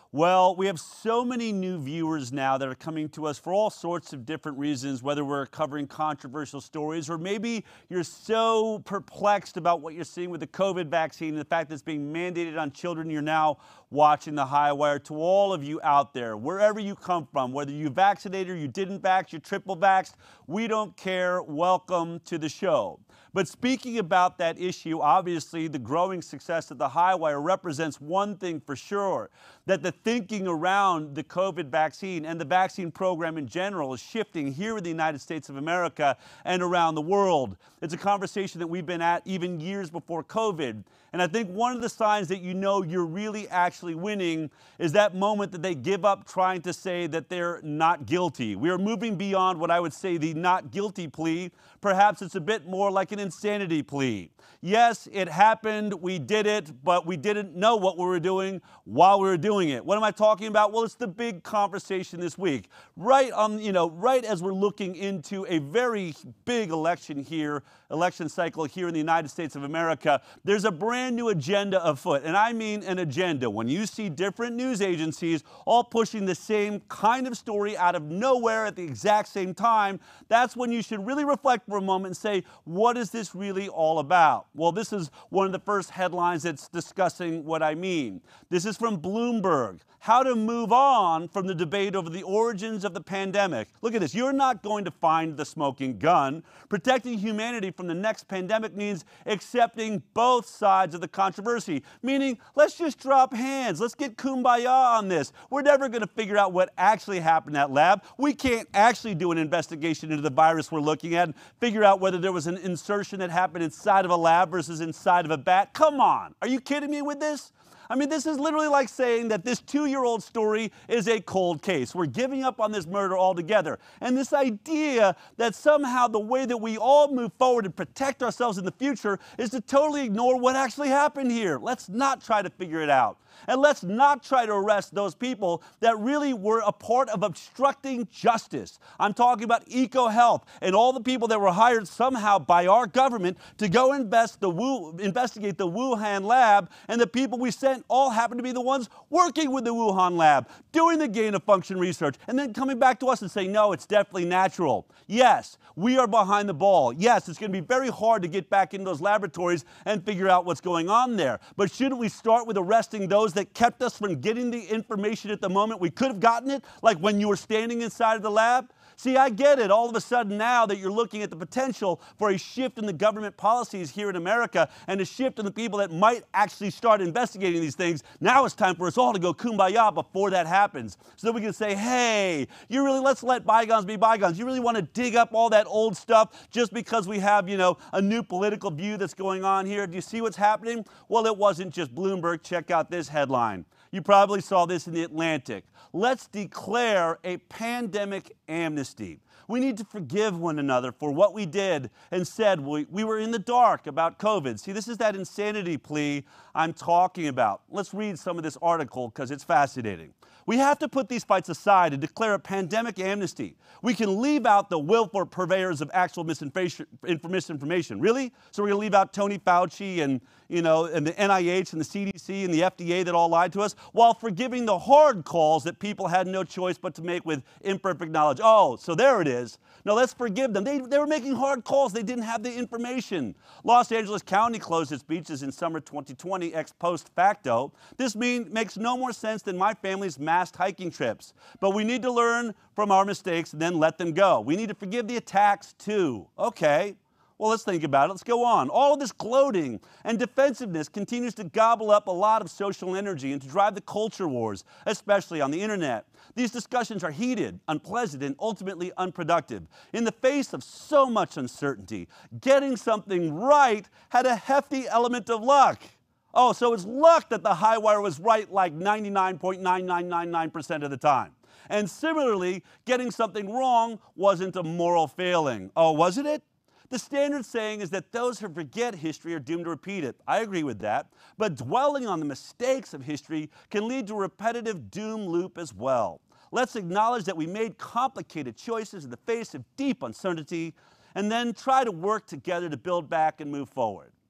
Well, we have so many new viewers now that are coming to us for all sorts of different reasons, whether we're covering controversial stories or maybe you're so perplexed about what you're seeing with the COVID vaccine and the fact that it's being mandated on children, you're now watching the High Wire. To all of you out there, wherever you come from, whether you vaccinated or you didn't vax, you're triple vaxxed, we don't care. Welcome to the show. But speaking about that issue, obviously the growing success of the High Wire represents one thing for sure, that the thinking around the COVID vaccine and the vaccine program in general is shifting here in the United States of America and around the world. It's a conversation that we've been at even years before COVID. And I think one of the signs that you know you're really actually winning is that moment that they give up trying to say that they're not guilty. We are moving beyond what I would say the not guilty plea. Perhaps it's a bit more like an insanity plea. Yes, it happened, we did it, but we didn't know what we were doing while we were doing it. What am I talking about? Well, it's the big conversation this week. Right as we're looking into a very big election cycle here in the United States of America, there's a brand new agenda afoot, and I mean an agenda. When you see different news agencies all pushing the same kind of story out of nowhere at the exact same time, that's when you should really reflect for a moment and say, what is this really all about? Well, this is one of the first headlines that's discussing what I mean. This is from Bloomberg. How to move on from the debate over the origins of the pandemic. Look at this. You're not going to find the smoking gun. Protecting humanity from the next pandemic means accepting both sides of the controversy. Meaning, let's just drop hands. Let's get kumbaya on this. We're never going to figure out what actually happened in that lab. We can't actually do an investigation into the virus we're looking at and figure out whether there was an insertion that happened inside of a lab versus inside of a bat. Come on. Are you kidding me with this? I mean, this is literally like saying that this 2-year-old story is a cold case. We're giving up on this murder altogether. And this idea that somehow the way that we all move forward and protect ourselves in the future is to totally ignore what actually happened here. Let's not try to figure it out. And let's not try to arrest those people that really were a part of obstructing justice. I'm talking about EcoHealth and all the people that were hired somehow by our government to go investigate the Wuhan lab, and the people we sent all happen to be the ones working with the Wuhan lab, doing the gain-of-function research, and then coming back to us and saying, no, it's definitely natural. Yes, we are behind the ball. Yes, it's going to be very hard to get back into those laboratories and figure out what's going on there. But shouldn't we start with arresting those that kept us from getting the information at the moment we could have gotten it, like when you were standing inside of the lab? See, I get it. All of a sudden now that you're looking at the potential for a shift in the government policies here in America and a shift in the people that might actually start investigating these things, now it's time for us all to go kumbaya before that happens. So that we can say, hey, let's let bygones be bygones. You really want to dig up all that old stuff just because we have, a new political view that's going on here? Do you see what's happening? Well, it wasn't just Bloomberg. Check out this headline. You probably saw this in the Atlantic. Let's declare a pandemic amnesty. We need to forgive one another for what we did and said. We were in the dark about COVID. See, this is that insanity plea I'm talking about. Let's read some of this article because it's fascinating. We have to put these fights aside and declare a pandemic amnesty. We can leave out the willful purveyors of actual misinformation. Really? So we're going to leave out Tony Fauci and the NIH and the CDC and the FDA that all lied to us, while forgiving the hard calls that people had no choice but to make with imperfect knowledge. Oh, so there it is. No, let's forgive them. They were making hard calls. They didn't have the information. Los Angeles County closed its beaches in summer 2020 ex post facto. This makes no more sense than my family's massed hiking trips. But we need to learn from our mistakes and then let them go. We need to forgive the attacks too. Okay. Well, let's think about it. Let's go on. All of this gloating and defensiveness continues to gobble up a lot of social energy and to drive the culture wars, especially on the internet. These discussions are heated, unpleasant, and ultimately unproductive. In the face of so much uncertainty, getting something right had a hefty element of luck. Oh, so it's luck that the High Wire was right like 99.9999% of the time. And similarly, getting something wrong wasn't a moral failing. Oh, wasn't it? The standard saying is that those who forget history are doomed to repeat it. I agree with that. But dwelling on the mistakes of history can lead to a repetitive doom loop as well. Let's acknowledge that we made complicated choices in the face of deep uncertainty and then try to work together to build back and move forward.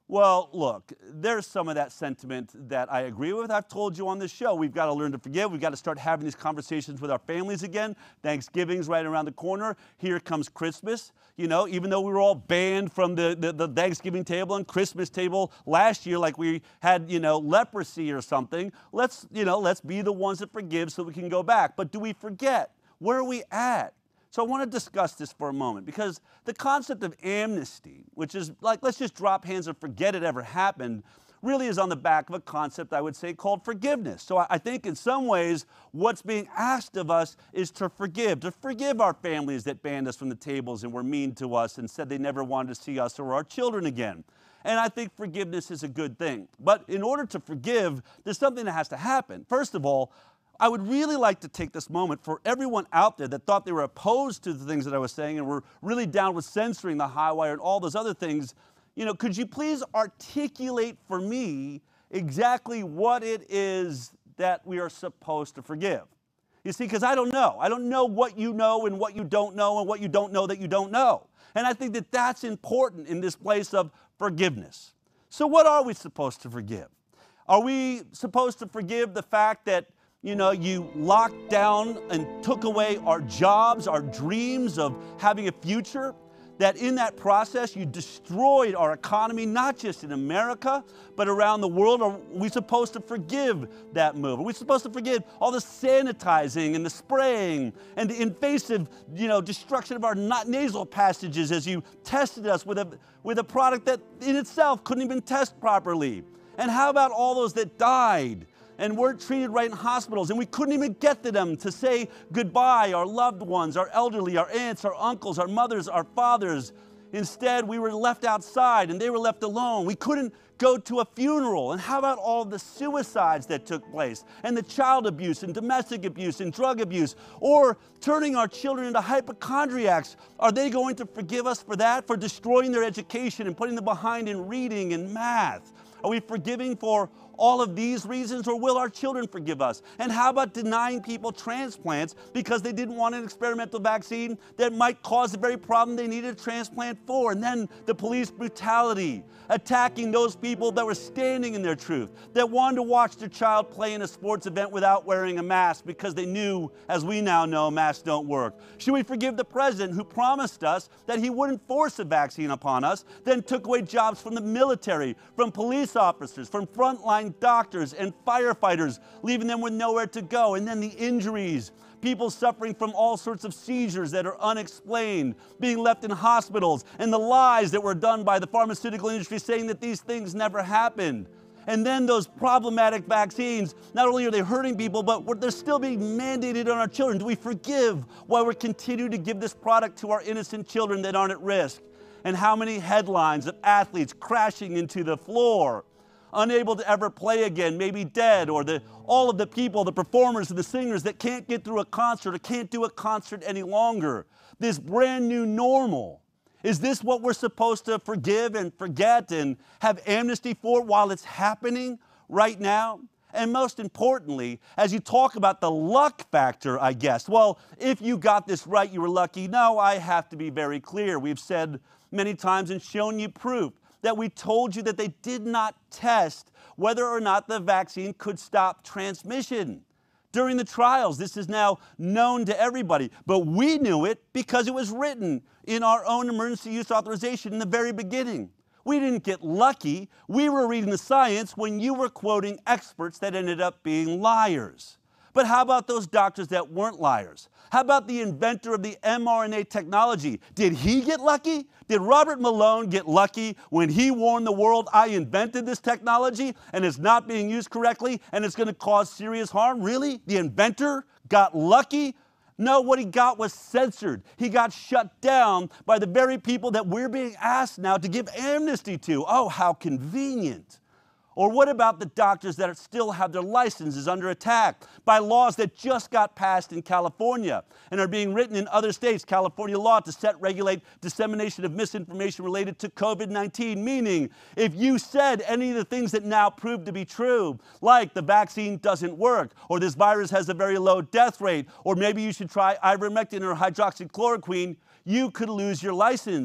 Well, look, there's some of that sentiment that I agree with. I've told you on this show, we've got to learn to forgive. We've got to start having these conversations with our families again. Thanksgiving's right around the corner. Here comes Christmas. You know, even though we were all banned from the Thanksgiving table and Christmas table last year, like we had, leprosy or something, let's be the ones that forgive so we can go back. But do we forget? Where are we at? So I want to discuss this for a moment, because the concept of amnesty, which is like, let's just drop hands and forget it ever happened, really is on the back of a concept, I would say, called forgiveness. So I think in some ways, what's being asked of us is to forgive our families that banned us from the tables and were mean to us and said they never wanted to see us or our children again. And I think forgiveness is a good thing. But in order to forgive, there's something that has to happen. First of all, I would really like to take this moment for everyone out there that thought they were opposed to the things that I was saying and were really down with censoring the high wire and all those other things. Could you please articulate for me exactly what it is that we are supposed to forgive? You see, because I don't know. I don't know what you know and what you don't know and what you don't know that you don't know. And I think that that's important in this place of forgiveness. So what are we supposed to forgive? Are we supposed to forgive the fact that you locked down and took away our jobs, our dreams of having a future? That in that process you destroyed our economy, not just in America, but around the world? Are we supposed to forgive that move? Are we supposed to forgive all the sanitizing and the spraying and the invasive, destruction of our nasal passages as you tested us with a product that in itself couldn't even test properly? And how about all those that died and weren't treated right in hospitals, and we couldn't even get to them to say goodbye, our loved ones, our elderly, our aunts, our uncles, our mothers, our fathers? Instead, we were left outside and they were left alone. We couldn't go to a funeral. And how about all the suicides that took place, and the child abuse and domestic abuse and drug abuse, or turning our children into hypochondriacs? Are they going to forgive us for that, for destroying their education and putting them behind in reading and math? Are we forgiving for all of these reasons, or will our children forgive us? And how about denying people transplants because they didn't want an experimental vaccine that might cause the very problem they needed a transplant for? And then the police brutality, attacking those people that were standing in their truth, that wanted to watch their child play in a sports event without wearing a mask because they knew, as we now know, masks don't work. Should we forgive the president who promised us that he wouldn't force a vaccine upon us, then took away jobs from the military, from police officers, from frontline doctors and firefighters, leaving them with nowhere to go? And then the injuries, people suffering from all sorts of seizures that are unexplained, being left in hospitals, and the lies that were done by the pharmaceutical industry saying that these things never happened. And then those problematic vaccines, not only are they hurting people, but they're still being mandated on our children. Do we forgive while we're continuing to give this product to our innocent children that aren't at risk? And how many headlines of athletes crashing into the floor, unable to ever play again, maybe dead, or all of the people, the performers and the singers that can't get through a concert or can't do a concert any longer. This brand new normal. Is this what we're supposed to forgive and forget and have amnesty for while it's happening right now? And most importantly, as you talk about the luck factor, I guess, well, if you got this right, you were lucky. No, I have to be very clear. We've said many times and shown you proof that we told you that they did not test whether or not the vaccine could stop transmission during the trials. This is now known to everybody, but we knew it because it was written in our own emergency use authorization in the very beginning. We didn't get lucky. We were reading the science when you were quoting experts that ended up being liars. But how about those doctors that weren't liars? How about the inventor of the mRNA technology? Did he get lucky? Did Robert Malone get lucky when he warned the world, I invented this technology and it's not being used correctly and it's going to cause serious harm? Really? The inventor got lucky? No, what he got was censored. He got shut down by the very people that we're being asked now to give amnesty to. Oh, how convenient. Or what about the doctors that still have their licenses under attack by laws that just got passed in California and are being written in other states, California law, to regulate dissemination of misinformation related to COVID-19, meaning if you said any of the things that now prove to be true, like the vaccine doesn't work, or this virus has a very low death rate, or maybe you should try ivermectin or hydroxychloroquine, you could lose your license.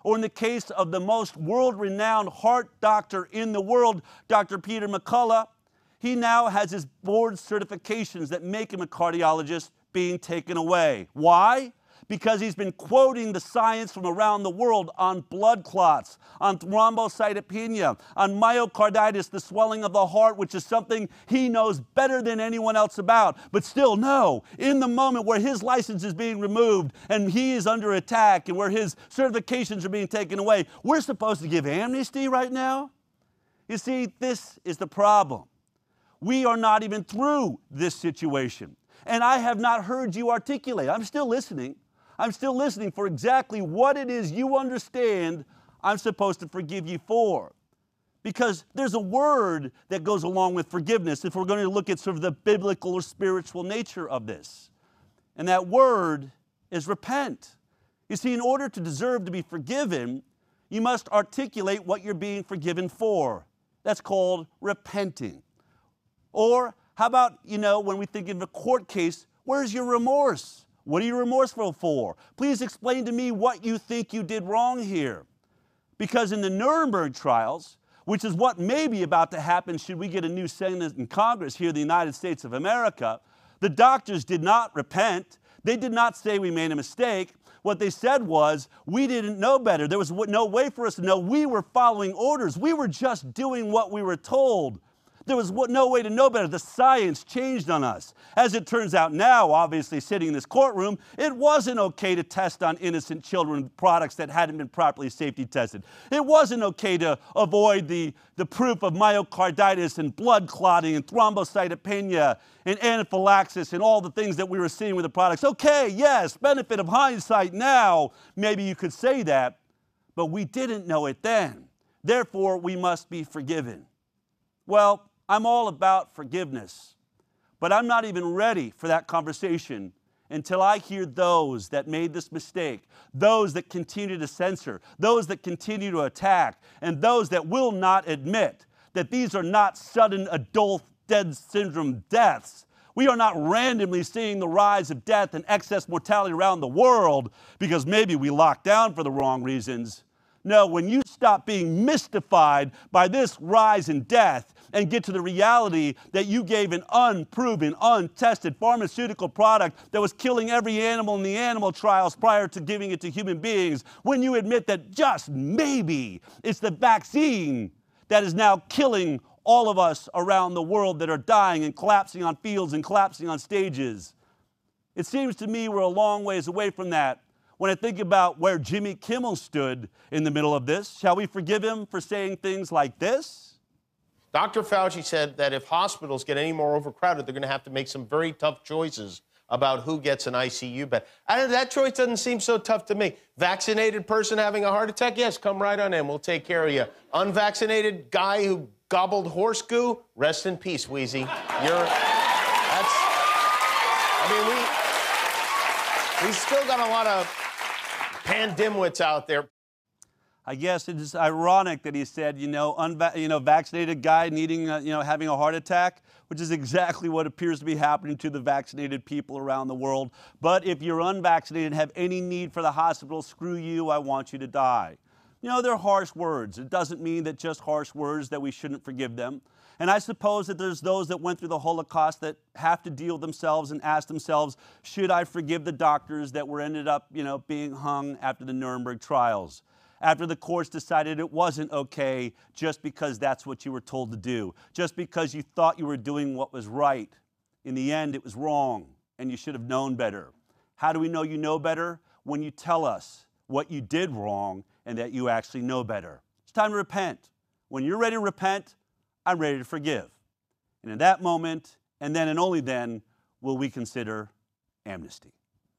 Or in the case of the most world-renowned heart doctor in the world, Dr. Peter McCullough, he now has his board certifications that make him a cardiologist being taken away. Why? Because he's been quoting the science from around the world on blood clots, on thrombocytopenia, on myocarditis, the swelling of the heart, which is something he knows better than anyone else about. But still, no, in the moment where his license is being removed and he is under attack and where his certifications are being taken away, we're supposed to give amnesty right now? You see, this is the problem. We are not even through this situation. And I have not heard you articulate. I'm still listening. I'm still listening for exactly what it is you understand I'm supposed to forgive you for. Because there's a word that goes along with forgiveness if we're going to look at sort of the biblical or spiritual nature of this. And that word is repent. You see, in order to deserve to be forgiven, you must articulate what you're being forgiven for. That's called repenting. Or how about, when we think of a court case, where's your remorse? What are you remorseful for? Please explain to me what you think you did wrong here. Because in the Nuremberg trials, which is what may be about to happen should we get a new Senate and Congress here in the United States of America, the doctors did not repent. They did not say we made a mistake. What they said was, we didn't know better. There was no way for us to know. We were following orders. We were just doing what we were told. There was no way to know better. The science changed on us. As it turns out now, obviously sitting in this courtroom, it wasn't okay to test on innocent children with products that hadn't been properly safety tested. It wasn't okay to avoid the proof of myocarditis and blood clotting and thrombocytopenia and anaphylaxis and all the things that we were seeing with the products. Okay, yes, benefit of hindsight now, maybe you could say that, but we didn't know it then. Therefore, we must be forgiven. Well, I'm all about forgiveness, but I'm not even ready for that conversation until I hear those that made this mistake, those that continue to censor, those that continue to attack, and those that will not admit that these are not sudden adult death syndrome deaths. We are not randomly seeing the rise of death and excess mortality around the world because maybe we locked down for the wrong reasons. No, when you stop being mystified by this rise in death and get to the reality that you gave an unproven, untested pharmaceutical product that was killing every animal in the animal trials prior to giving it to human beings, when you admit that just maybe it's the vaccine that is now killing all of us around the world that are dying and collapsing on fields and collapsing on stages. It seems to me we're a long ways away from that. When I think about where Jimmy Kimmel stood in the middle of this, shall we forgive him for saying things like this? Dr. Fauci said that if hospitals get any more overcrowded, they're going to have to make some very tough choices about who gets an ICU bed. That choice doesn't seem so tough to me. Vaccinated person having a heart attack? Yes, come right on in. We'll take care of you. Unvaccinated guy who gobbled horse goo? Rest in peace, Wheezy. We've still got a lot of pandemwits out there. I guess it is ironic that he said, vaccinated guy needing, having a heart attack, which is exactly what appears to be happening to the vaccinated people around the world. But if you're unvaccinated and have any need for the hospital, screw you, I want you to die. They're harsh words. It doesn't mean that just harsh words that we shouldn't forgive them. And I suppose that there's those that went through the Holocaust that have to deal with themselves and ask themselves, should I forgive the doctors that were ended up, being hung after the Nuremberg trials? After the courts decided it wasn't okay just because that's what you were told to do, just because you thought you were doing what was right. In the end, it was wrong, and you should have known better. How do we know you know better? When you tell us what you did wrong and that you actually know better. It's time to repent. When you're ready to repent, I'm ready to forgive. And in that moment, and then and only then, will we consider amnesty.